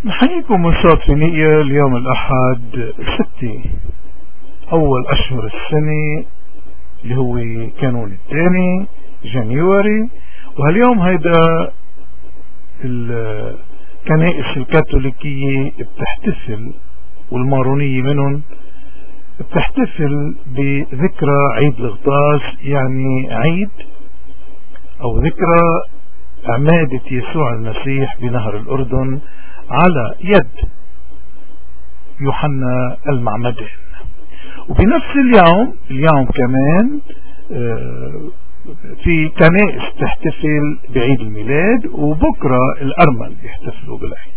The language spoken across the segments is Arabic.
نحييكم مستضيفيني اليوم الأحد 6 أول أشهر السنة اللي هو كانون الثاني جانيوري. وهاليوم هيدا الكنائس الكاثوليكية بتحتفل والمارونية منهم بتحتفل بذكرى عيد الغطاس، يعني عيد أو ذكرى عمادة يسوع المسيح بنهر الأردن على يد يوحنا المعمدان. وبنفس اليوم كمان في كنائس تحتفل بعيد الميلاد، وبكرة الأرمل بيحتفلوا بالعيد.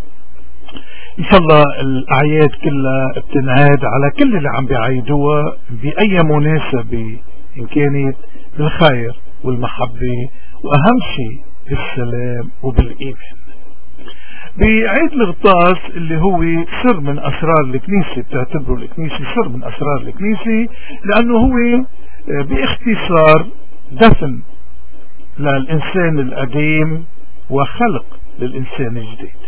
إن شاء الله الأعياد كلها بتنعاد على كل اللي عم بيعيدوها بأي مناسبة، إن كانت بالخير والمحبة وأهم شيء بالسلام وبالإيمان. بعيد الغطاس اللي هو سر من أسرار الكنيسة، بتعتبره الكنيسة سر من أسرار الكنيسة، لأنه هو باختصار دفن للإنسان القديم وخلق للإنسان الجديد.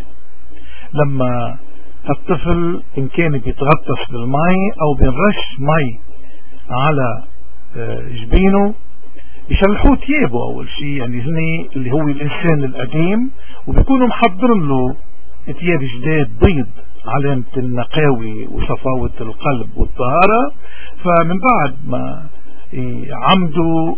لما الطفل إن كان بيتغطس بالماء أو بنرش مي على جبينه يشلحوه ثيابه أول شيء، يعني هني اللي هو الإنسان القديم، وبيكونوا محضرين له ثياب جداد بيض علامة النقاوي وصفاوة القلب والطهارة. فمن بعد ما عمدوا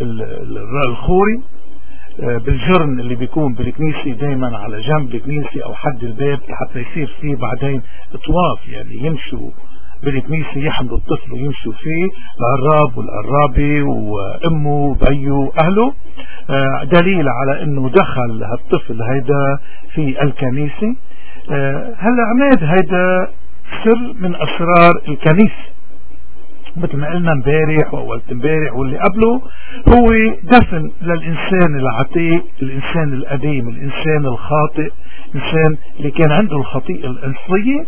الخوري بالجرن اللي بيكون بالكنيسة دايما على جنب الكنيسة أو حد الباب حتى يصير فيه بعدين اطواف، يعني يمشوا بالكنيسة يحملوا الطفل ويمشوا فيه العراب والقرابة وأمه وبيه وأهله، دليل على أنه دخل هالطفل هيدا في الكنيسة. هالعماد هيدا سر من أسرار الكنيسة، مثل ما قلنا امبارح واول امبارح واللي قبله، هو دفن للإنسان العتيق، الإنسان القديم، الإنسان الخاطئ، الإنسان اللي كان عنده الخطيئة الأصلية،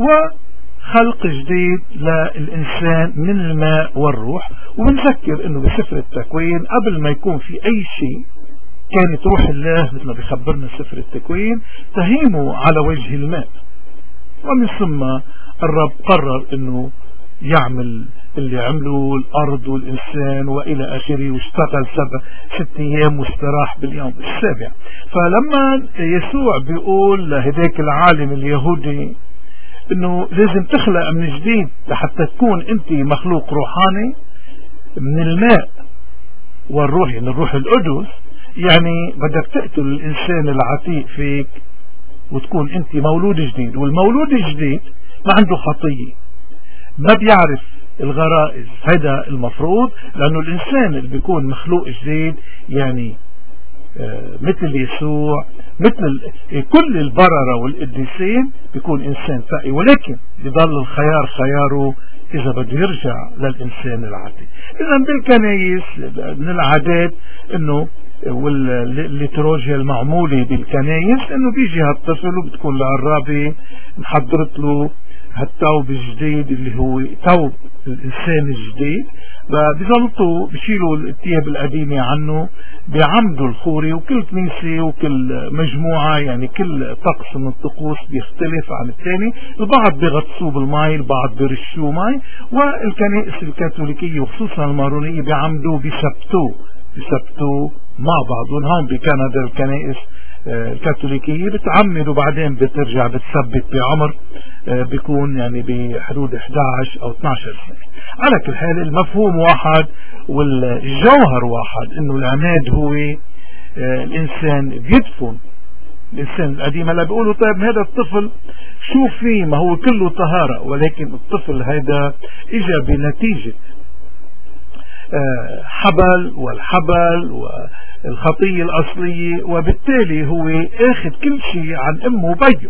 وخلق جديد للإنسان من الماء والروح. وبنذكر انه بسفر التكوين قبل ما يكون في اي شيء كانت روح الله مثل ما بيخبرنا سفر التكوين تهيمه على وجه الماء، ومن ثم الرب قرر انه يعمل اللي عمله الأرض والإنسان وإلى آخره، واشتغل 6 أيام واستراح باليوم السابع. فلما يسوع بيقول لهداك العالم اليهودي انه لازم تخلق من جديد لحتى تكون انت مخلوق روحاني من الماء والروح، يعني الروح القدس، يعني بدك تقتل الإنسان العتيق فيك وتكون انت مولود جديد. والمولود الجديد ما عنده خطية، ما بيعرف الغرائز، هذا المفروض، لأنه الإنسان اللي بيكون مخلوق جديد يعني مثل يسوع، مثل كل البررة والقديسين، بيكون إنسان تقي، ولكن بيضل الخيار خياره إذا بده يرجع للإنسان العادي. إذا بالكنايس من العادات إنه والليتروجيا المعمولة بالكنايس إنه بيجي هالطفل وبتكون العرابة محضرت له هالثوب الجديد اللي هو ثوب الإنسان الجديد، بيزلطوا بيشيلوا الثياب القديمة عنه، بيعمدوا الخوري. وكل كنيسة وكل مجموعة يعني كل طقس من الطقوس بيختلف عن الثاني، البعض بيغطسوه بالماء، البعض بيرشوه ماء، والكنائس الكاثوليكية وخصوصا المارونية بيعمدوا بيثبتوا مع بعض. هون بكندا الكنائس الكاثوليكية بتعمد وبعدين بترجع بتثبت بعمر بيكون يعني بحدود 11 أو 12 سنة. على كل حال المفهوم واحد والجوهر واحد، انه العماد هو الإنسان بيدفن الإنسان القديم. هلا بيقولوا طيب هذا الطفل شو فيه، ما هو كله طهارة، ولكن الطفل هذا اجى بنتيجة حبل والحبل والخطية الأصلية، وبالتالي هو اخذ كل شيء عن أمه وبيه،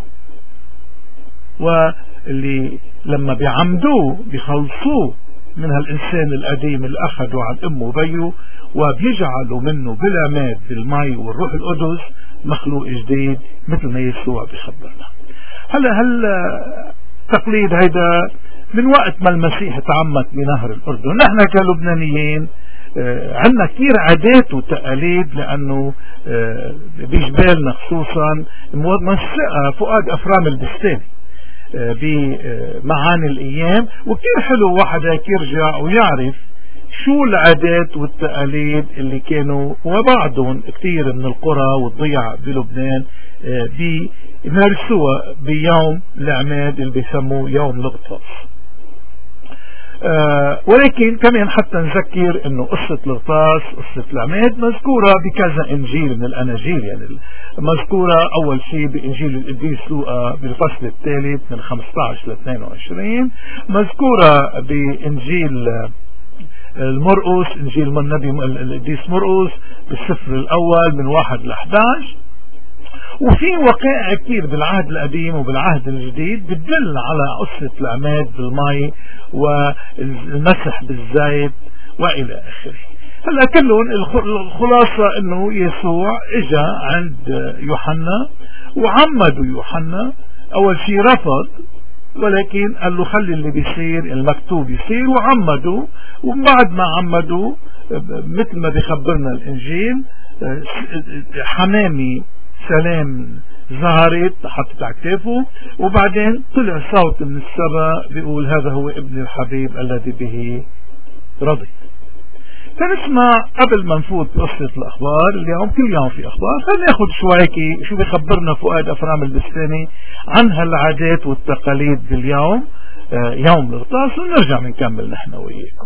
واللي لما بيعمدوه بيخلصوه من هالإنسان القديم اللي أخذوا عن أمه وبيه، وبيجعلوا منه بالعماد بالماء والروح القدس مخلوق جديد مثل ما يسوع بيخبرنا. هلا تقليد هيدا من وقت ما المسيح تعمد بنهر الأردن. نحن كلبنانيين عندنا كثير عادات وتقاليد، لأنه بجبالنا خصوصا منسقة فؤاد أفرام البستاني بمعاني الأيام، وكثير حلو واحد هيك يرجع ويعرف شو العادات والتقاليد اللي كانوا وبعضهم كثير من القرى والضيع بلبنان بيمارسوها بيوم العماد اللي بيسموه يوم الغطاس. ولكن كمان حتى نذكر انه قصة الغطاس قصة العماد مذكورة بكذا انجيل من الاناجيل، يعني مذكورة اول شيء بانجيل القديس لوقا بالفصل الثالث من 15 ل 22، مذكورة بانجيل المرقس انجيل النبي القديس مرقس بالسفر الاول من 1 ل 11. وفي وقائع كثير بالعهد القديم وبالعهد الجديد بتدل على قصة العماد بالماء والمسح بالزيت والى اخره. هلا كلهم الخلاصة انه يسوع اجا عند يوحنا وعمدوا يوحنا. اول شيء رفض، ولكن قال له خلي اللي بيصير المكتوب يصير، وعمدوا. وبعد ما عمدوا مثل ما بيخبرنا الانجيل حمامي سلام ظهرت حطت على كتافه، وبعدين طلع صوت من السماء بيقول هذا هو ابن الحبيب الذي به رضيت. فنسمع قبل ما نفوت بقصة الأخبار، اليوم كل يوم في أخبار، فناخد شوي شو بيخبرنا فؤاد أفرام البستاني عن هالعادات والتقاليد باليوم يوم الغطاس، ونرجع بنكمل نحن وياكم.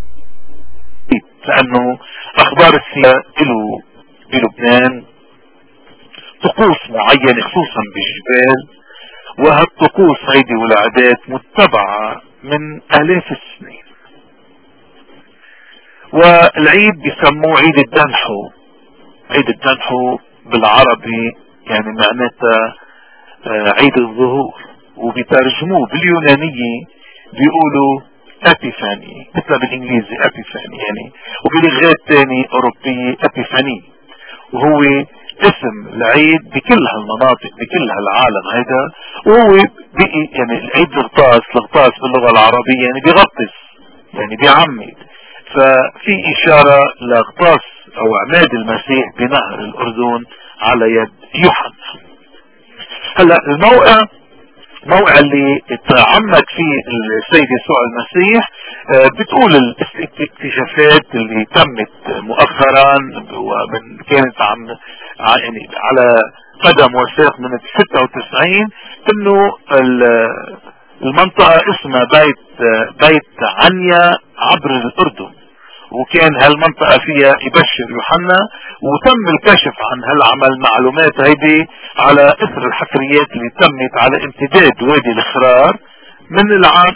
لأنه أخبار السياسة له بلبنان طقوس معينة خصوصا بالجبال، وهالطقوس هيدي والعادات متبعة من آلاف السنين. والعيد بيسموه عيد الدنحو. عيد الدنحو بالعربي يعني معناتها عيد الظهور، وبيترجموه باليونانية بيقولوا ابيفاني، مثل بالانجليزي ابيفاني يعني، وبلغات تاني اوروبية ابيفاني، وهو اسم العيد بكل هالمناطق بكل هالعالم هيدا. وهو بقي يعني العيد الغطاس باللغة العربية يعني بيغطس يعني بيعمد، ففي اشارة لغطاس او عماد المسيح بنهر الاردن على يد يوحنا. هلا الموقع اللي تعمد فيه السيد يسوع المسيح بتقول الاكتشافات اللي تمت مؤخرا ومن كانت يعني على قدم وساق من 96 انه المنطقة اسمها بيت عنيا عبر الاردن، وكان هالمنطقة فيها يبشر يوحنا، وتم الكشف عن هالعمل معلومات هيدي على اثر الحفريات اللي تمت على امتداد وادي الخرار من العام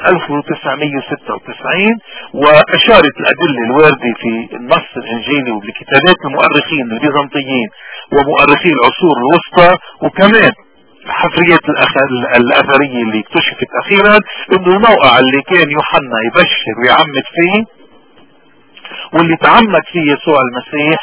1996. واشارت الادلة الواردة في النص الانجيلي وبكتابات المؤرخين البيزنطيين ومؤرخي العصور الوسطى، وكمان الحفريات الاثرية اللي اكتشفت اخيرا، انه الموقع اللي كان يوحنا يبشر ويعمد فيه واللي تعمد فيه يسوع المسيح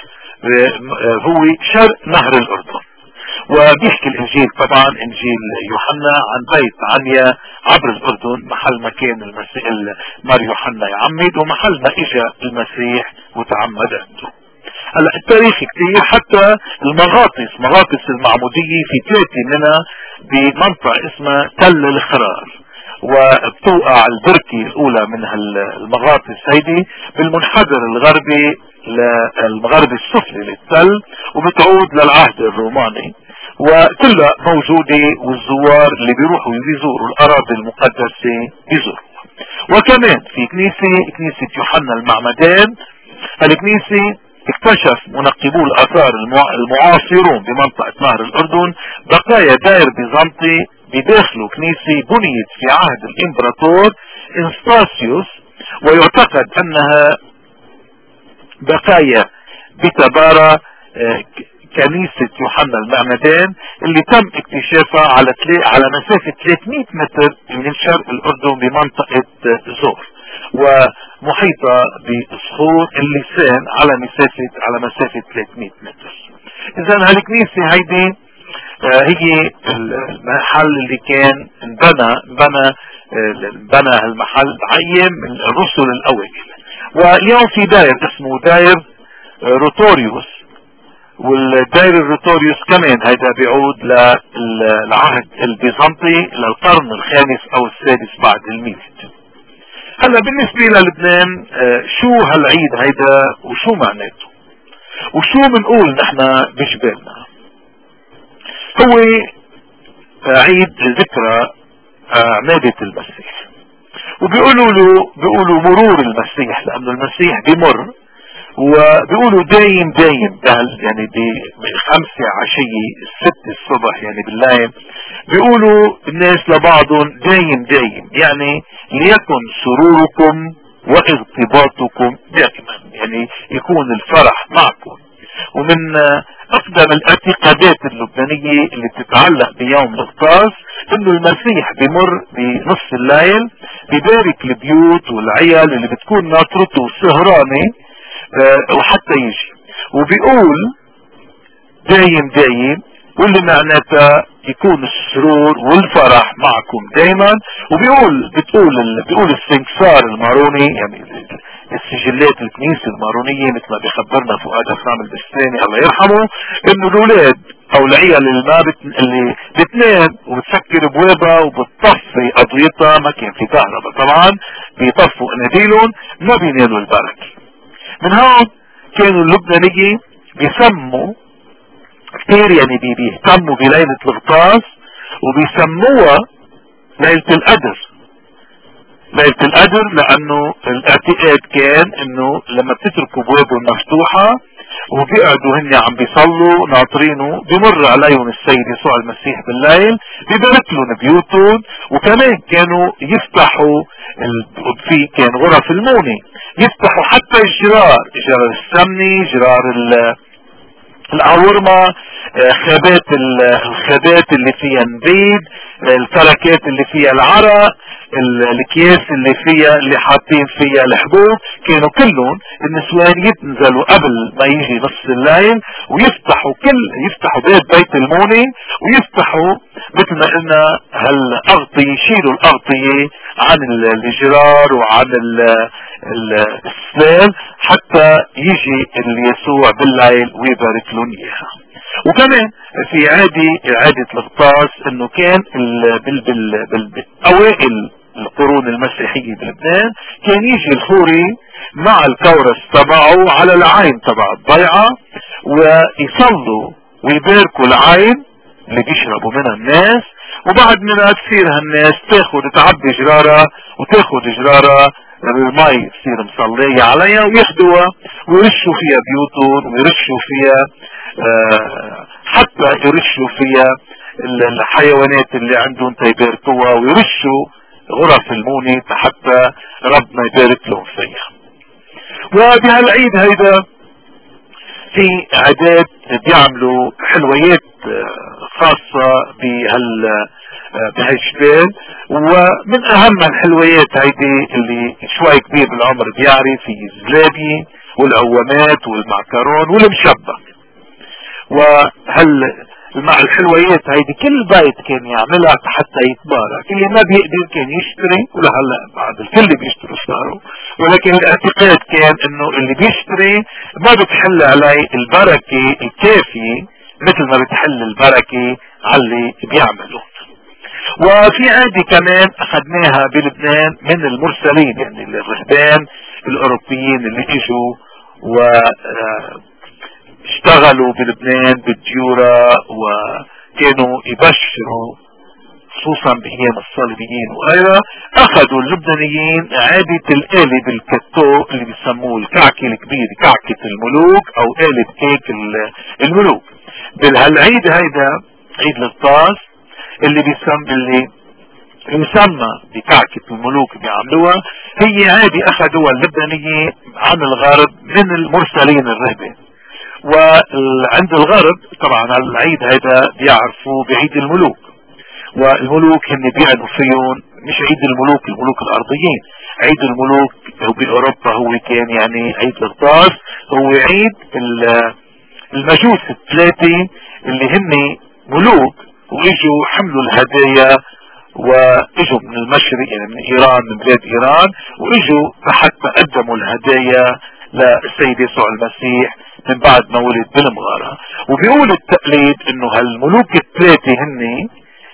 هو شرق نهر الاردن. وبيحكي الانجيل طبعا انجيل يوحنا عن بيت عنيا عبر الاردن، محل ما كان المسيح مار يوحنا يعمد ومحل ما اجى المسيح وتعمد عنده. هلا التاريخ كتير، حتى مغاطس المعمودية في 3 منها بمنطقة اسمها تل الخرار، وبتوقع البركة الاولى من المغاطس هيدي بالمنحدر الغربي للغرب السفلي للتل، وبتعود للعهد الروماني، وكلها موجودة والزوار اللي بيروحوا يزوروا الاراضي المقدسة بيزوروا. وكمان في كنيسة يوحنا المعمدان. الكنيسة اكتشف منقبو الاثار المعاصرون بمنطقة نهر الاردن بقايا دائر بيزنطي بداخله كنيسة بنيت في عهد الامبراطور انستاسيوس، ويعتقد انها بقايا بتبارة كنيسة يوحنا المعمدان اللي تم اكتشافها على مسافة 300 متر من شرق الاردن بمنطقة زور، ومحيطة بصخور اللسان على مسافة 300 متر. اذا هالكنيسة هيدي هي المحل اللي كان بنى المحل عين من الرسل الاوائل. واليوم في داير اسمه داير روتوريوس، والداير الروتوريوس كمان هيدا بيعود للعهد البيزنطي للقرن الخامس او السادس بعد الميلاد. هلا بالنسبة للبنان شو هالعيد هيدا وشو معناته وشو بنقول نحن بجبالنا؟ هو عيد ذكرى عمادة المسيح، وبيقولوا مرور المسيح، لانه المسيح بمر، وبيقولوا دايم يعني ب5 عشية 6 الصبح يعني بالليل، بيقولوا الناس لبعضهم دايم يعني ليكن سروركم واغتباطكم دائما، يعني يكون الفرح معكم. ومن اقدم الاعتقادات اللبنانية اللي بتتعلق بيوم الغطاس انه المسيح بمر بنص الليل بيبارك البيوت والعيال اللي بتكون ناطرته سهرانة وحتى يجي، وبيقول دايم واللي معناتها يكون السرور والفرح معكم دايما. بتقول السنكسار الماروني، يعني السجلات الكنيسة المارونية مثل ما بيخبرنا فؤاد حسام البستاني الله يرحمه، انه الاولاد او العيال اللي بتنام وبتسكر بوابها وبتطفي اضويتها، ما كان في كهرباء طبعا، بيطفوا اناديلهم، ما بينالوا البركة. من هون كانوا اللبنانيين بيسموا كتير، يعني بيهتموا بليلة الغطاس وبيسموها ليلة القدر. لانه الاعتقاد كان انه لما بتتركوا بوابهم مفتوحة وبيقعدوا هن عم بيصلوا ناطرينه، بمر عليهم السيد يسوع المسيح بالليل بيبارك لهم بيوتهم. وكمان كانوا يفتحوا في كان غرف المونة، يفتحوا حتى جرار السمني، جرار العورمة، الخابات اللي فيها نبيد، التركات اللي فيها العرق، الاكياس اللي حاطين فيها الحبوب، كانوا كلهم النسوان يتنزلوا قبل ما يجي نص الليل ويفتحوا بيت المونة، ويفتحوا مثل ما قلنا هالأغطية، يشيلوا الأغطية عن الجرار وعن السلال حتى يجي اليسوع بالليل ويبارك لهم اياها. وكمان في عادة الغطاس انه كان اوائل القرون المسيحية بلبنان كان يجي الخوري مع الكورس تبعه على العين تبع الضيعة ويصلوا ويباركوا العين اللي بيشربوا منها الناس، وبعد منها تصير هالناس تعبي جرارة وتاخد جرارة المي تصير مصلية عليها وياخدوها ويرشوا فيها بيوتهم، ويرشوا فيها حتى يرشوا فيها الحيوانات اللي عندهم تيباركوها، ويرشوا غرف المونة حتى ربنا يبارك لهم فيها. وبهالعيد هيدا في عادات بيعملوا حلويات خاصة بهالجبال، ومن اهم الحلويات هيدي اللي شوي كبير بالعمر بيعرف في الزلابي والعوامات والمعكرون والمشبك. مع الحلويات هيدي كل بيت كان يعملها حتى يتبارك، اللي ما بيقدر كان يشتري، ولهلا بعد الكل بيشتروا صاروا، ولكن الاعتقاد كان انه اللي بيشتري ما بتحل عليه البركة الكافية مثل ما بتحل البركة على اللي بيعمله. وفي عادي كمان اخذناها بلبنان من المرسلين، يعني الرهبان الاوروبيين اللي اجوا اشتغلوا بلبنان بالديورة وكانوا يبشروا خصوصا بأيام الصليبيين وغيرها. اخذوا اللبنانيين عادة الآلة بالكتو اللي بيسموه الكعكة الكبير، كعكة الملوك او آلة كيك الملوك. بالهالعيد هيدا عيد الغطاس اللي يسمى بكعكة الملوك بيعملوها، هي عادي اخذوها اللبنانية عن الغرب من المرسلين الرهبان. وعند الغرب طبعا العيد هذا بيعرفوا بعيد الملوك، والملوك هم بيعنوا فيهم مش عيد الملوك الارضيين. عيد الملوك باوروبا هو كان يعني عيد الغطاس، هو عيد المجوس الثلاثة اللي هم ملوك واجوا حملوا الهدايا واجوا من المشرق يعني من ايران، من بلاد ايران، واجوا حتى قدموا الهدايا للسيد يسوع المسيح من بعد ما ولد بالمغارة. وبيقول التقليد انه هالملوك الثلاثة هن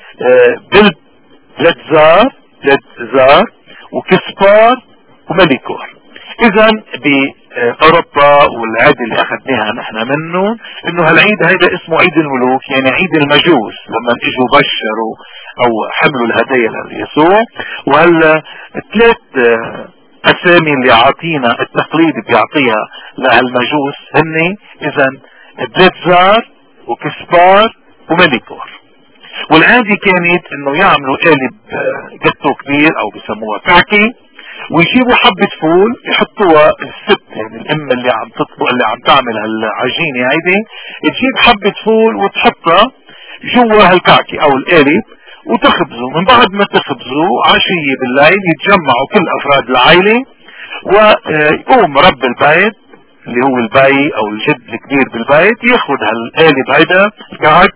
بلتزار وكسبار ومليكور. اذا باوروبا والعيد اللي اخذناها نحن منه انه هالعيد هيدا اسمه عيد الملوك، يعني عيد المجوس لما اجوا بشروا او حملوا الهدايا ليسوع. وهلا الثلاث اسامي اللي عاطينا التقليد بيعطيها لهالمجوس هن اذا بلتزار وكسبار ومليكور. والعادي كانت انه يعملوا قالب جاتو كبير او بسموها كعكي، ويجيبوا حبة فول يحطوها الست يعني الام اللي عم تطبخ اللي عم تعمل هالعجينة هيدي، تجيب حبة فول وتحطها جوا هالكعكي او القالب وتخبزوا. من بعد ما تخبزوا عشية بالليل يتجمعوا كل افراد العائلة، ويقوم رب البيت اللي هو البي او الجد الكبير بالبيت ياخد هالقالب هيدا الكعك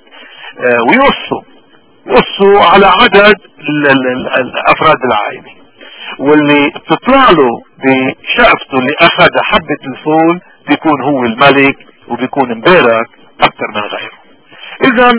ويقصوا على عدد افراد العائلة، واللي بتطلع له بشقفته اللي اخذ حبة الفول بيكون هو الملك وبيكون مبارك اكتر من غيره. اذا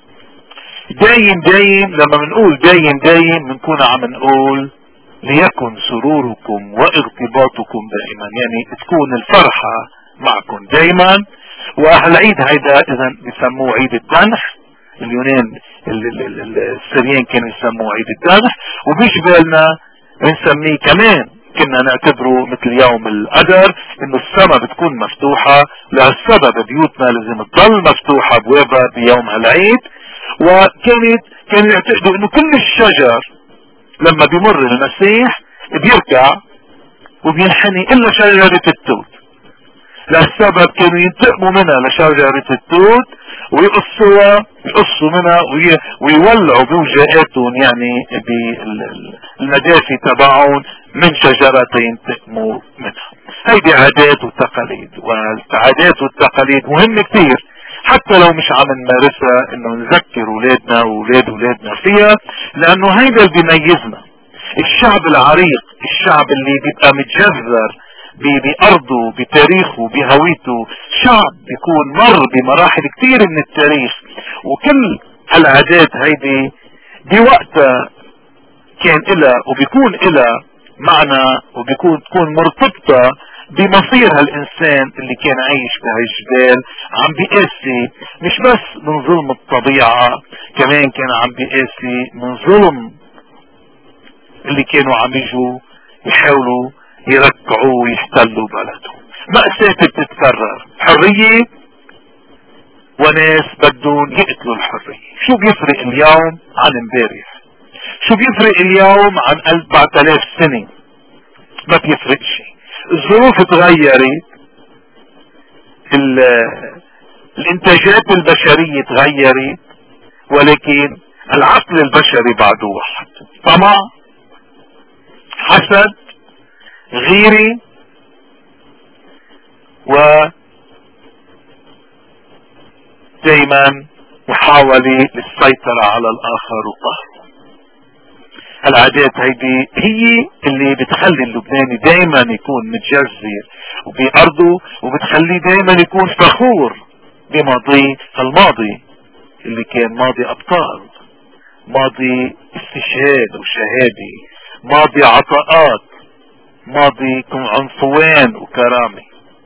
دايم لما بنقول دايم بنكون عم نقول ليكن سروركم واغتباطكم دائما، يعني تكون الفرحة معكم دايما. وهالعيد هيدا اذا بيسموه عيد الدنح، اليونان السريان كانوا يسموه عيد الدنح، وبيشبهنا بنسميه كمان كنا نعتبره مثل يوم القدر انه السماء بتكون مفتوحة. لهالسبب بيوتنا لازم تضل مفتوحة ابوابها بيوم هالعيد. كانوا يعتقدوا انه كل الشجر لما بيمر المسيح بيركع وبينحني الا شجرة التوت. لهالسبب كانوا ينتقموا منها لشجرة التوت ويقصوا منها ويولعوا بوجهاتهم يعني بالمدافي تبعهم من شجرة ينتقموا منها. هيدي عادات وتقاليد، والعادات والتقاليد مهم كتير حتى لو مش عم نمارسها انه نذكر اولادنا واولاد اولادنا فيها، لانه هيدا اللي بيميزنا. الشعب العريق، الشعب اللي بيبقى متجذر بأرضه بتاريخه بهويته، شعب بيكون مر بمراحل كتير من التاريخ، وكل هالعادات هيدي بوقتها كان إلها وبيكون إلها معنى تكون مرتبطة بمصير هالإنسان اللي كان عايش بهالجبال، عم بيقاسي مش بس من ظلم الطبيعة، كمان كان عم بيقاسي من ظلم اللي كانوا عم يجوا يحاولوا يركعوا ويحتلوا بلدهم. مأساة بتتكرر، حرية وناس بدهم يقتلوا الحرية. شو بيفرق اليوم عن امبارح؟ شو بيفرق اليوم عن 4000 سنة؟ ما بيفرق شيء. الظروف تغيرت، الانتاجات البشرية تغيرت، ولكن العقل البشري بعده واحد: طمع، حسد، غيري، ودايما محاولة للسيطرة على الآخر وقهره. العادات هيدي هي اللي بتخلي اللبناني دايما يكون متجذر وبأرضه، وبتخليه دايما يكون فخور بماضي الماضي اللي كان ماضي أبطال، ماضي استشهاد وشهادة، ماضي عطاءات، ماضي عنفوان وكرامة.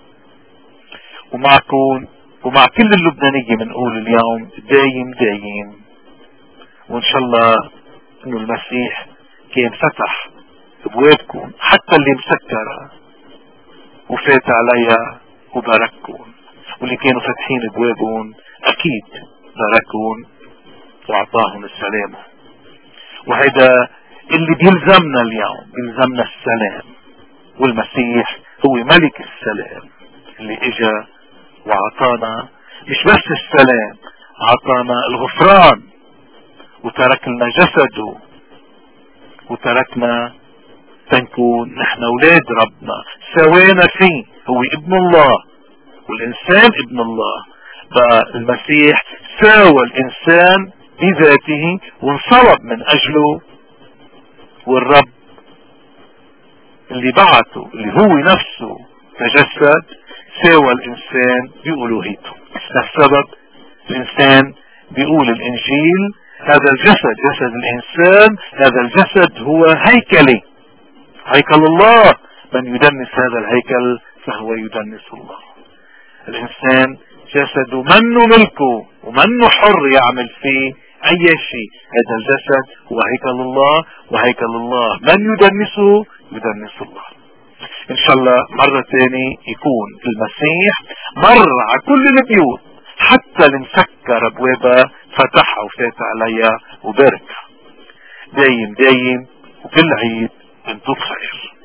ومع كل اللبنانية بنقول اليوم دايم وإن شاء الله إنه المسيح كان فتح أبوابكم حتى اللي مسكرة وفات عليها وبارككم، واللي كانوا فاتحين أبوابهم أكيد باركهم وأعطاهم السلامة. وهذا اللي بيلزمنا اليوم، بيلزمنا السلام، والمسيح هو ملك السلام اللي اجا وعطانا مش بس السلام، عطانا الغفران وترك لنا جسده وتركنا تنكون نحن اولاد ربنا، سوانا فيه. هو ابن الله والانسان ابن الله، بقى المسيح ساوى الانسان بذاته وانصلب من اجله، والرب اللي بعته اللي هو نفسه تجسد ساوى الانسان بألوهيته. للسبب الانسان بيقول الانجيل هذا الجسد جسد الانسان، هذا الجسد هو هيكلي، هيكل الله، من يدنس هذا الهيكل فهو يدنس الله. الانسان جسده منه ملكه ومنه حر يعمل فيه اي شيء، هذا الجسد هو هيكل الله، وهيكل الله من يدنسه يدنس الله. ان شاء الله مرة تاني يكون المسيح مر على كل البيوت حتى اللي مسكر ابوابها فتحها وفات عليها وباركها. دايم دايم وكل عيد انتم بخير.